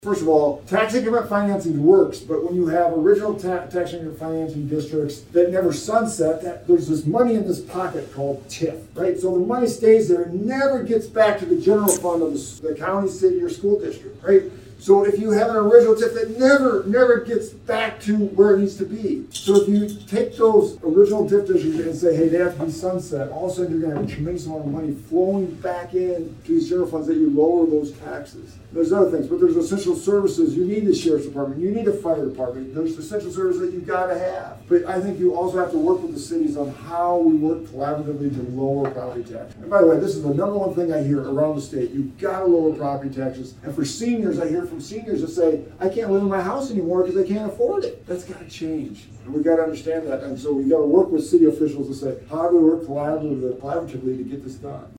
First of all, tax increment financing works, but when you have original tax increment financing districts that never sunset, there's this money in this pocket called TIF, right? So the money stays there and never gets back to the general fund of the county, city, or school district, right? So if you have an original TIF that never gets back to where it needs to be. So if you take those original TIF districts and say, hey, they have to be sunset, all of a sudden you're going to have a tremendous amount of money flowing back in to these general funds that you lower those taxes. There's other things, but there's essential services. You need the sheriff's department. You need a fire department. There's essential services that you've got to have. But I think you also have to work with the cities on how we work collaboratively to lower property taxes. And by the way, this is the number one thing I hear around the state. You've got to lower property taxes. And for seniors, I hear from seniors that say, I can't live in my house anymore because I can't afford it. That's got to change. And we've got to understand that. And so we've got to work with city officials to say, how do we work collaboratively to get this done?